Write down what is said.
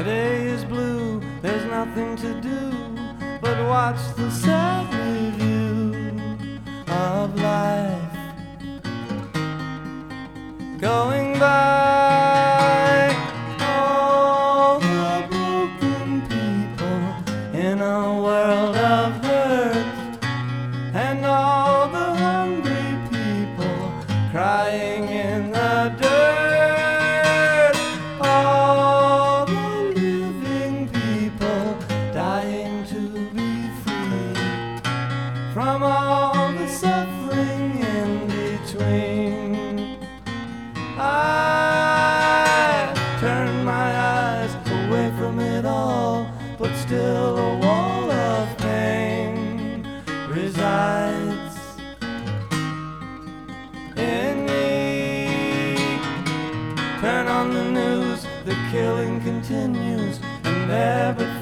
day is blue, there's nothing to do but watch the sad review of life going by. All the broken people in a world of hurt, and all the hungry people crying in the dirt. All the living people dying to be free from all the suffering in between. I turn my eyes away from it all, but still a wall of pain resides in me. Turn on the news, the killing continues, and everything